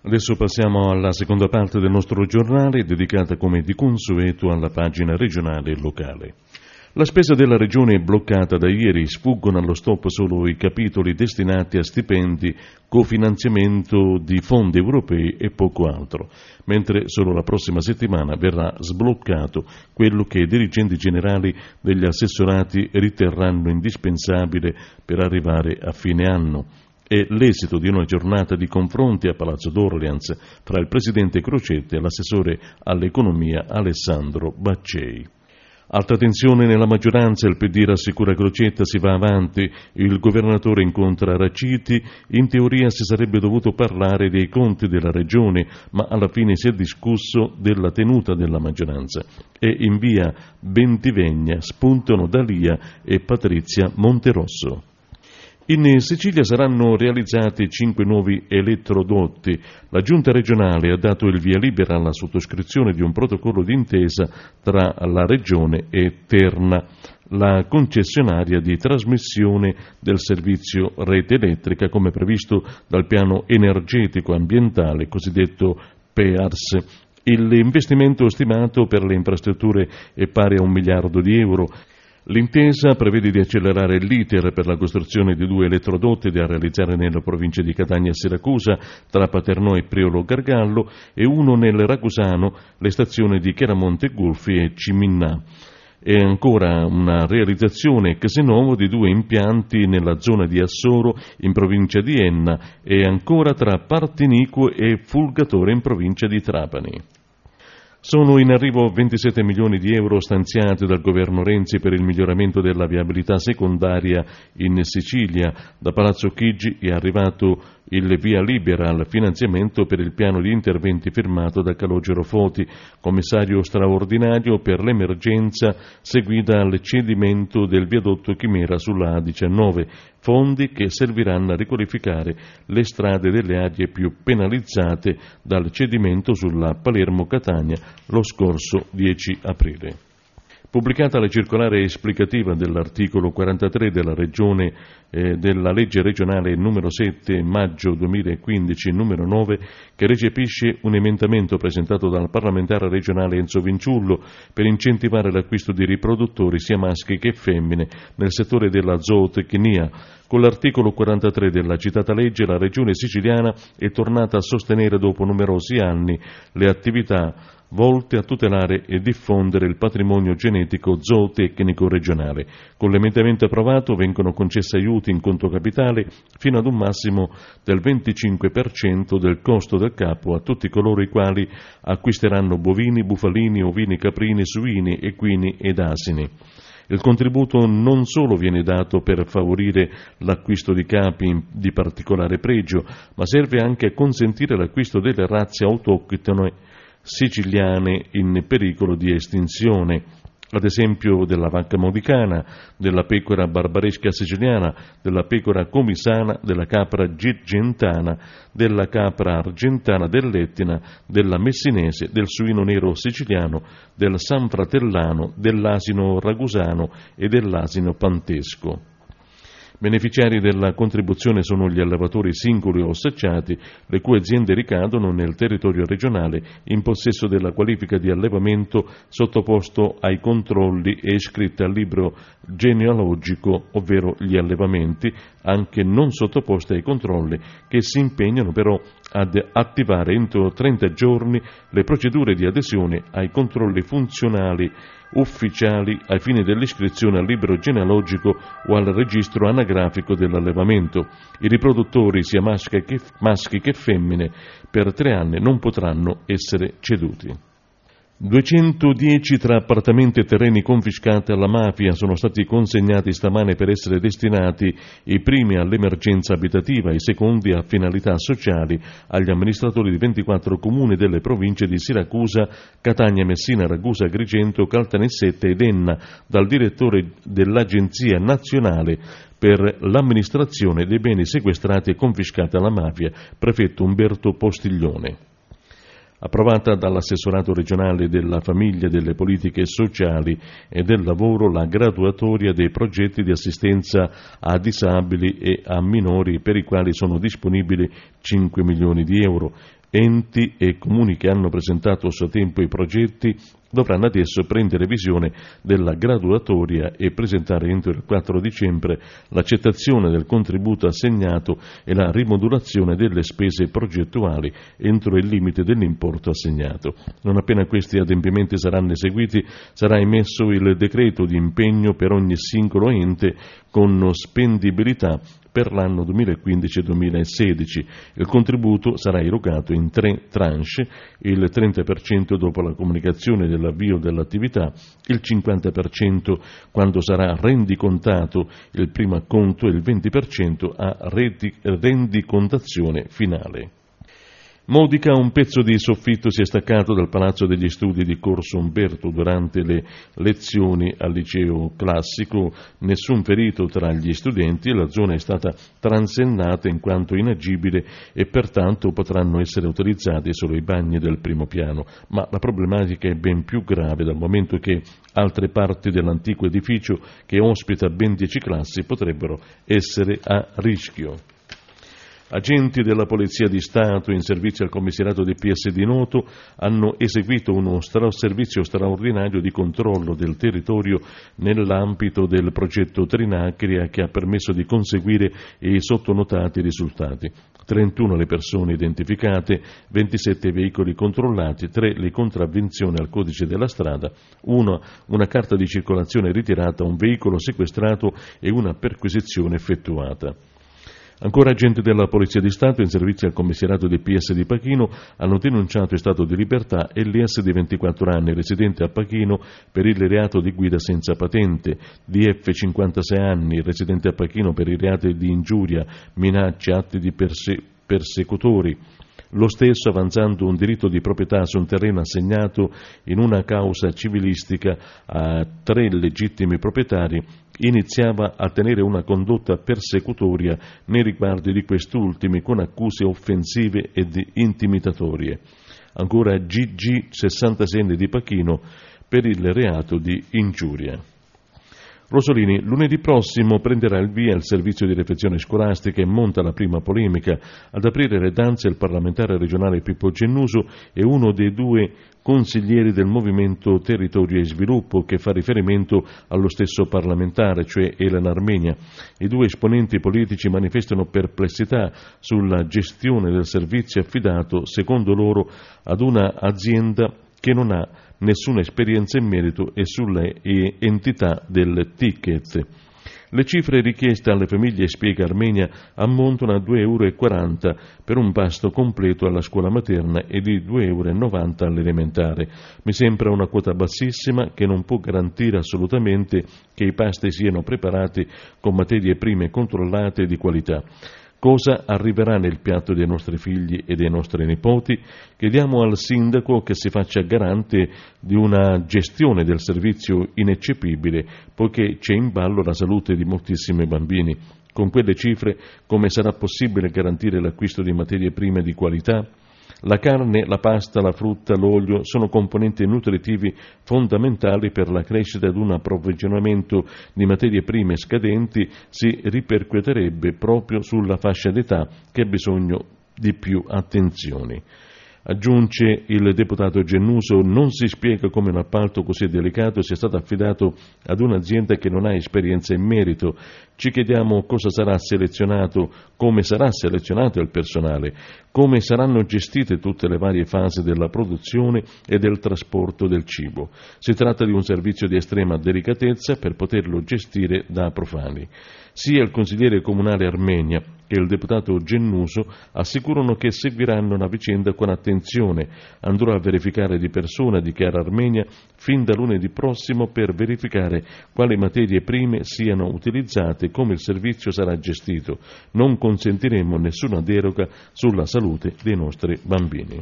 Adesso passiamo alla seconda parte del nostro giornale, dedicata come di consueto alla pagina regionale e locale. La spesa della Regione è bloccata da ieri, sfuggono allo stop solo i capitoli destinati a stipendi, cofinanziamento di fondi europei e poco altro, mentre solo la prossima settimana verrà sbloccato quello che i dirigenti generali degli assessorati riterranno indispensabile per arrivare a fine anno. È l'esito di una giornata di confronti a Palazzo d'Orleans fra il presidente Crocetta e l'assessore all'economia Alessandro Baccei. Alta tensione nella maggioranza, il PD rassicura Crocetta, si va avanti, il governatore incontra Raciti, in teoria si sarebbe dovuto parlare dei conti della regione, ma alla fine si è discusso della tenuta della maggioranza. E in via Bentivegna spuntano D'Alia e Patrizia Monterosso. In Sicilia saranno realizzati 5 nuovi elettrodotti. La Giunta regionale ha dato il via libera alla sottoscrizione di un protocollo d'intesa tra la Regione e Terna, la concessionaria di trasmissione del servizio rete elettrica, come previsto dal piano energetico ambientale cosiddetto PEARS. L'investimento stimato per le infrastrutture è pari a €1 miliardo. L'intesa prevede di accelerare l'iter per la costruzione di 2 elettrodotti da realizzare nelle province di Catania e Siracusa, tra Paternò e Priolo Gargallo, e uno nel Ragusano, le stazioni di Chiaramonte Gulfi e Ciminnà. E ancora una realizzazione ex novo di 2 impianti nella zona di Assoro, in provincia di Enna, e ancora tra Partinico e Fulgatore, in provincia di Trapani. Sono in arrivo 27 milioni di euro stanziati dal governo Renzi per il miglioramento della viabilità secondaria in Sicilia. Da Palazzo Chigi è arrivato il via libera al finanziamento per il piano di interventi firmato da Calogero Foti, commissario straordinario per l'emergenza seguita al cedimento del viadotto Chimera sulla A19, fondi che serviranno a riqualificare le strade delle aree più penalizzate dal cedimento sulla Palermo-Catania lo scorso 10 aprile. Pubblicata la circolare esplicativa dell'articolo 43 della legge regionale numero 7 maggio 2015 numero 9, che recepisce un emendamento presentato dal parlamentare regionale Enzo Vinciullo per incentivare l'acquisto di riproduttori sia maschi che femmine nel settore della zootecnia. Con l'articolo 43 della citata legge, la Regione siciliana è tornata a sostenere dopo numerosi anni le attività volte a tutelare e diffondere il patrimonio genetico zootecnico regionale. Con l'emendamento approvato vengono concessi aiuti in conto capitale fino ad un massimo del 25% del costo del capo a tutti coloro i quali acquisteranno bovini, bufalini, ovini, caprini, suini, equini ed asini. Il contributo non solo viene dato per favorire l'acquisto di capi di particolare pregio, ma serve anche a consentire l'acquisto delle razze autoctone siciliane in pericolo di estinzione, ad esempio della vacca modicana, della pecora barbaresca siciliana, della pecora comisana, della capra girgentana, della capra argentana dell'Etna, della messinese, del suino nero siciliano, del sanfratellano, dell'asino ragusano e dell'asino pantesco. Beneficiari della contribuzione sono gli allevatori singoli o associati, le cui aziende ricadono nel territorio regionale in possesso della qualifica di allevamento sottoposto ai controlli e iscritte al libro genealogico, ovvero gli allevamenti, anche non sottoposti ai controlli, che si impegnano però ad attivare entro 30 giorni le procedure di adesione ai controlli funzionali ufficiali ai fini dell'iscrizione al libro genealogico o al registro anagrafico dell'allevamento. I riproduttori, sia maschi che femmine, per 3 anni non potranno essere ceduti. 210 tra appartamenti e terreni confiscati alla mafia sono stati consegnati stamane per essere destinati i primi all'emergenza abitativa, i secondi a finalità sociali agli amministratori di 24 comuni delle province di Siracusa, Catania, Messina, Ragusa, Agrigento, Caltanissetta ed Enna, dal direttore dell'Agenzia Nazionale per l'amministrazione dei beni sequestrati e confiscati alla mafia, prefetto Umberto Postiglione. Approvata dall'assessorato regionale della famiglia, delle politiche sociali e del lavoro la graduatoria dei progetti di assistenza a disabili e a minori per i quali sono disponibili 5 milioni di euro. enti e comuni che hanno presentato a suo tempo i progetti dovranno adesso prendere visione della graduatoria e presentare entro il 4 dicembre l'accettazione del contributo assegnato e la rimodulazione delle spese progettuali entro il limite dell'importo assegnato. Non appena questi adempimenti saranno eseguiti, sarà emesso il decreto di impegno per ogni singolo ente con spendibilità per l'anno 2015-2016. Il contributo sarà erogato in 3 tranche, il 30% dopo la comunicazione dell'avvio dell'attività, il 50% quando sarà rendicontato il primo acconto e il 20% a rendicontazione finale. Modica, un pezzo di soffitto si è staccato dal Palazzo degli Studi di Corso Umberto durante le lezioni al liceo classico. Nessun ferito tra gli studenti, la zona è stata transennata in quanto inagibile e pertanto potranno essere utilizzati solo i bagni del primo piano, ma la problematica è ben più grave dal momento che altre parti dell'antico edificio che ospita ben 10 classi potrebbero essere a rischio. Agenti della Polizia di Stato in servizio al commissariato di PS di Noto hanno eseguito uno servizio straordinario di controllo del territorio nell'ambito del progetto Trinacria che ha permesso di conseguire i sottonotati risultati. 31 le persone identificate, 27 veicoli controllati, 3 le contravvenzioni al codice della strada, una carta di circolazione ritirata, un veicolo sequestrato e una perquisizione effettuata. Ancora agenti della Polizia di Stato in servizio al commissariato di PS di Pachino hanno denunciato in stato di libertà Elias di 24 anni, residente a Pachino per il reato di guida senza patente, DF 56 anni, residente a Pachino per i reati di ingiuria, minacce, atti di persecutori. Lo stesso avanzando un diritto di proprietà su un terreno assegnato in una causa civilistica a 3 legittimi proprietari, iniziava a tenere una condotta persecutoria nei riguardi di quest'ultimi con accuse offensive ed intimidatorie. Ancora GG 66 anni di Pachino per il reato di ingiuria. Rosolini, lunedì prossimo prenderà il via il servizio di refezione scolastica e monta la prima polemica. Ad aprire le danze il parlamentare regionale Pippo Gennuso e uno dei 2 consiglieri del Movimento Territorio e Sviluppo che fa riferimento allo stesso parlamentare, cioè Elena Armenia. I 2 esponenti politici manifestano perplessità sulla gestione del servizio affidato, secondo loro, ad una azienda che non ha nessuna esperienza in merito e sulle entità del ticket. Le cifre richieste alle famiglie, spiega Armenia, ammontano a €2,40 per un pasto completo alla scuola materna e di €2,90 all'elementare. Mi sembra una quota bassissima che non può garantire assolutamente che i pasti siano preparati con materie prime controllate e di qualità. Cosa arriverà nel piatto dei nostri figli e dei nostri nipoti? Chiediamo al sindaco che si faccia garante di una gestione del servizio ineccepibile, poiché c'è in ballo la salute di moltissimi bambini. Con quelle cifre come sarà possibile garantire l'acquisto di materie prime di qualità? La carne, la pasta, la frutta, l'olio sono componenti nutritivi fondamentali per la crescita ed un approvvigionamento di materie prime scadenti si ripercuoterebbe proprio sulla fascia d'età che ha bisogno di più attenzioni. Aggiunge il deputato Gennuso, non si spiega come un appalto così delicato sia stato affidato ad un'azienda che non ha esperienza in merito. Ci chiediamo cosa sarà selezionato, come sarà selezionato il personale, come saranno gestite tutte le varie fasi della produzione e del trasporto del cibo. Si tratta di un servizio di estrema delicatezza per poterlo gestire da profani. Sia il consigliere comunale Armenia che il deputato Gennuso assicurano che seguiranno la vicenda con attenzione. Andrò a verificare di persona, dichiara Armenia, fin da lunedì prossimo per verificare quali materie prime siano utilizzate e come il servizio sarà gestito. Non consentiremo nessuna deroga sulla salute dei nostri bambini.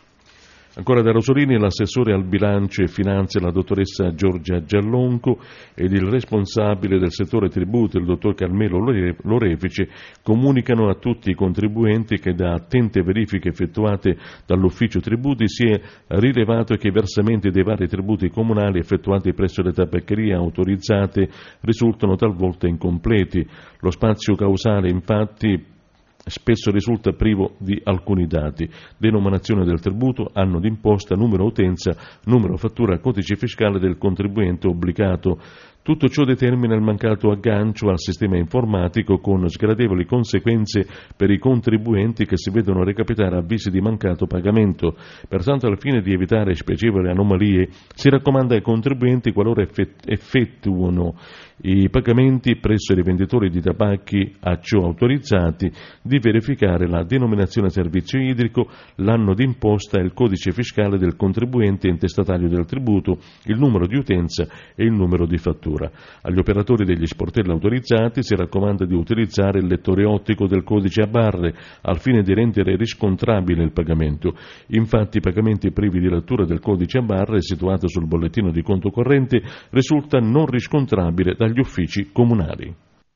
Ancora da Rosolini, l'assessore al bilancio e finanze, la dottoressa Giorgia Giallonco, ed il responsabile del settore tributi, il dottor Carmelo Lorefice, comunicano a tutti i contribuenti che da attente verifiche effettuate dall'ufficio tributi si è rilevato che i versamenti dei vari tributi comunali effettuati presso le tabaccherie autorizzate risultano talvolta incompleti. Lo spazio causale, infatti, spesso risulta privo di alcuni dati: denominazione del tributo, anno d'imposta, numero utenza, numero fattura, codice fiscale del contribuente obbligato. Tutto ciò determina il mancato aggancio al sistema informatico, con sgradevoli conseguenze per i contribuenti che si vedono recapitare avvisi di mancato pagamento. Pertanto, al fine di evitare spiacevoli anomalie, si raccomanda ai contribuenti, qualora effettuano i pagamenti presso i rivenditori di tabacchi a ciò autorizzati, di verificare la denominazione servizio idrico, l'anno d'imposta e il codice fiscale del contribuente intestatario del tributo, il numero di utenza e il numero di fattura. Agli operatori degli sportelli autorizzati si raccomanda di utilizzare il lettore ottico del codice a barre al fine di rendere riscontrabile il pagamento. Infatti, i pagamenti privi di lettura del codice a barre situato sul bollettino di conto corrente risulta non riscontrabile dagli uffici comunali.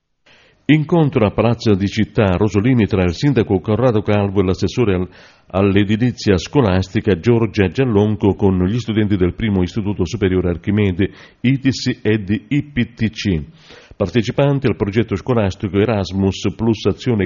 Incontro a Palazzo di Città Rosolini tra il sindaco Corrado Calvo e l'assessore all'edilizia scolastica Giorgia Giallonco con gli studenti del primo istituto superiore Archimede, ITIS ed IPTC. Partecipanti al progetto scolastico Erasmus plus Azione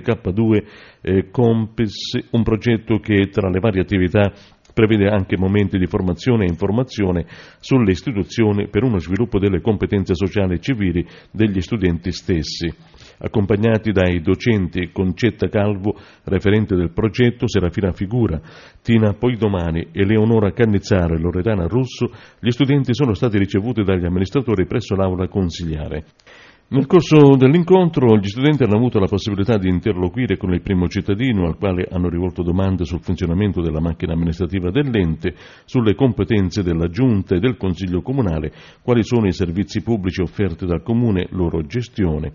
K2 Compis, un progetto che tra le varie attività prevede anche momenti di formazione e informazione sulle istituzioni per uno sviluppo delle competenze sociali e civili degli studenti stessi. Accompagnati dai docenti Concetta Calvo, referente del progetto, Serafina Figura, Tina Poidomani, Eleonora Cannizzaro e Loredana Russo, gli studenti sono stati ricevuti dagli amministratori presso l'aula consiliare. Nel corso dell'incontro gli studenti hanno avuto la possibilità di interloquire con il primo cittadino, al quale hanno rivolto domande sul funzionamento della macchina amministrativa dell'ente, sulle competenze della Giunta e del Consiglio Comunale, quali sono i servizi pubblici offerti dal Comune, loro gestione.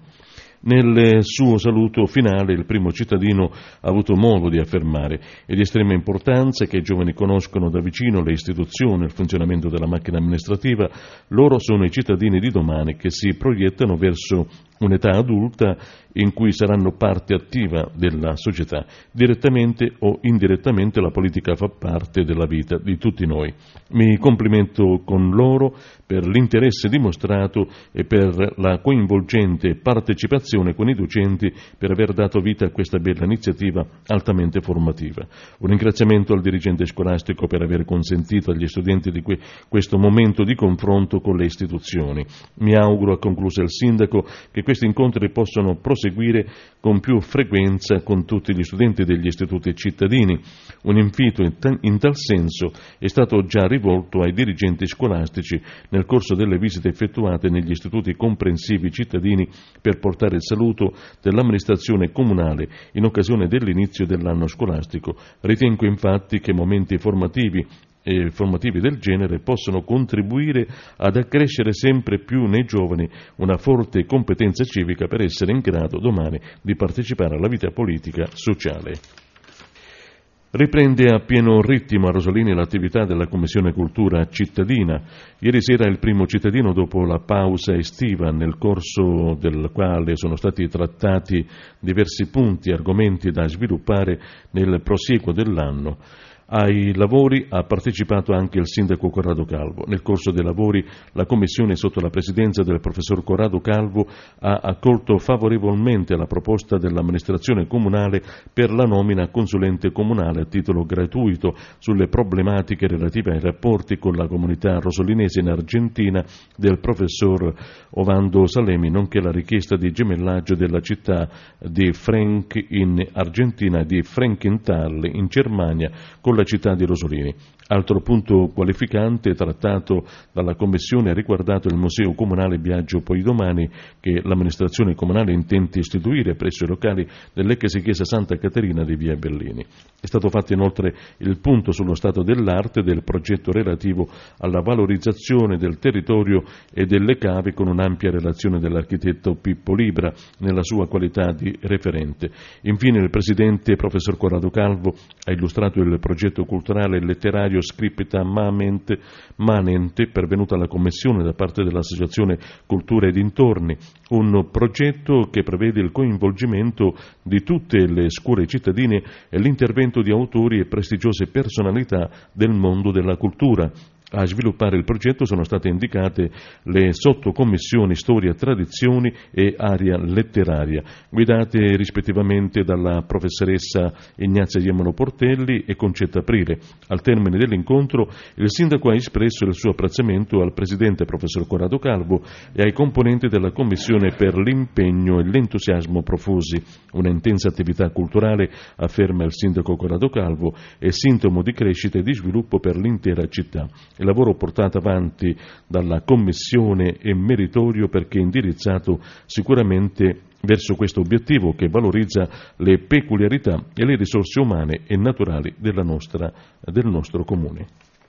Nel suo saluto finale il primo cittadino ha avuto modo di affermare: è di estrema importanza che i giovani conoscano da vicino le istituzioni e il funzionamento della macchina amministrativa. Loro sono i cittadini di domani che si proiettano verso un'età adulta in cui saranno parte attiva della società. Direttamente o indirettamente la politica fa parte della vita di tutti noi. Mi complimento con loro per l'interesse dimostrato e per la coinvolgente partecipazione con i docenti per aver dato vita a questa bella iniziativa altamente formativa. Un ringraziamento al dirigente scolastico per aver consentito agli studenti di questo momento di confronto con le istituzioni. Mi auguro, ha concluso il sindaco, che questi incontri possano proseguire con più frequenza con tutti gli studenti degli istituti cittadini. Un invito in tal senso è stato già rivolto ai dirigenti scolastici nel corso delle visite effettuate negli istituti comprensivi cittadini per portare il saluto dell'amministrazione comunale in occasione dell'inizio dell'anno scolastico. Ritengo infatti che momenti formativi del genere possono contribuire ad accrescere sempre più nei giovani una forte competenza civica per essere in grado domani di partecipare alla vita politica sociale. Riprende a pieno ritmo a Rosolini l'attività della Commissione Cultura Cittadina. Ieri sera il primo cittadino dopo la pausa estiva, nel corso del quale sono stati trattati diversi punti e argomenti da sviluppare nel prosieguo dell'anno. Ai lavori ha partecipato anche il sindaco Corrado Calvo. Nel corso dei lavori la commissione, sotto la presidenza del professor Corrado Calvo, ha accolto favorevolmente la proposta dell'amministrazione comunale per la nomina a consulente comunale a titolo gratuito sulle problematiche relative ai rapporti con la comunità rosolinese in Argentina del professor Ovando Salemi, nonché la richiesta di gemellaggio della città di Frank in Argentina e di Frankenthal in Germania con la città di Rosolini. Altro punto qualificante trattato dalla Commissione ha riguardato il Museo Comunale Biagio Poidomani che l'amministrazione comunale intende istituire presso i locali dell'ex chiesa Santa Caterina di via Bellini. È stato fatto inoltre il punto sullo stato dell'arte del progetto relativo alla valorizzazione del territorio e delle cave con un'ampia relazione dell'architetto Pippo Libra nella sua qualità di referente. Infine il presidente professor Corrado Calvo ha illustrato il progetto culturale e letterario Scripta Manente pervenuto alla Commissione da parte dell'Associazione Cultura e Dintorni, un progetto che prevede il coinvolgimento di tutte le scuole cittadine e l'intervento di autori e prestigiose personalità del mondo della cultura. A sviluppare il progetto sono state indicate le sottocommissioni Storia, Tradizioni e Area Letteraria, guidate rispettivamente dalla professoressa Ignazia Iemolo Portelli e Concetta Aprile. Al termine dell'incontro il sindaco ha espresso il suo apprezzamento al presidente professor Corrado Calvo e ai componenti della commissione per l'impegno e l'entusiasmo profusi. Una intensa attività culturale, afferma il sindaco Corrado Calvo, è sintomo di crescita e di sviluppo per l'intera città. Il lavoro portato avanti dalla Commissione è meritorio perché è indirizzato sicuramente verso questo obiettivo che valorizza le peculiarità e le risorse umane e naturali del nostro Comune.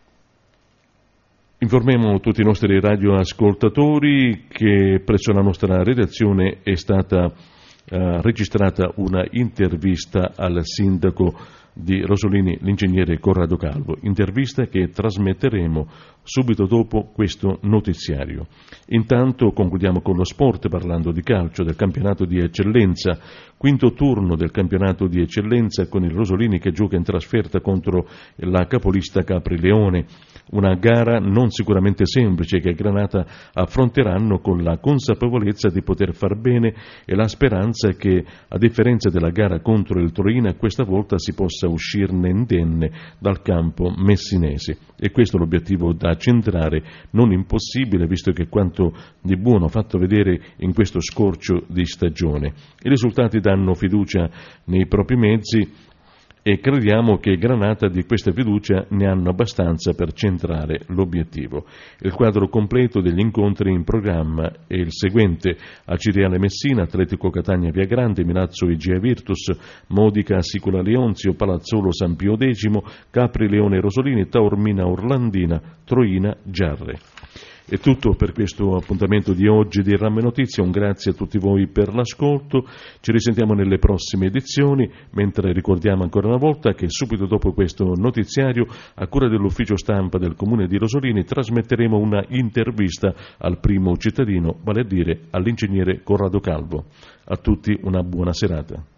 Informiamo tutti i nostri radioascoltatori che presso la nostra redazione è stata registrata una intervista al sindaco di Rosolini, l'ingegnere Corrado Calvo, intervista che trasmetteremo subito dopo questo notiziario. Intanto concludiamo con lo sport parlando di calcio, del campionato di eccellenza, quinto turno del campionato di eccellenza con il Rosolini che gioca in trasferta contro la capolista Caprileone, una gara non sicuramente semplice che Granata affronteranno con la consapevolezza di poter far bene e la speranza che, a differenza della gara contro il Troina, questa volta si possa uscirne indenne dal campo messinese. E questo è l'obiettivo da centrare, non impossibile visto che quanto di buono fatto vedere in questo scorcio di stagione. I risultati danno fiducia nei propri mezzi e crediamo che Granata di questa fiducia ne hanno abbastanza per centrare l'obiettivo. Il quadro completo degli incontri in programma è il seguente: Aciriale Messina, Atletico Catania Via Grande, Milazzo Igea Virtus, Modica Sicula Leonzio, Palazzolo San Pio X, Capri Leone Rosolini, Taormina Orlandina, Troina Giarre. È tutto per questo appuntamento di oggi di Ramme Notizie. Un grazie a tutti voi per l'ascolto. Ci risentiamo nelle prossime edizioni, mentre ricordiamo ancora una volta che subito dopo questo notiziario, a cura dell'ufficio stampa del Comune di Rosolini, trasmetteremo una intervista al primo cittadino, vale a dire all'ingegnere Corrado Calvo. A tutti una buona serata.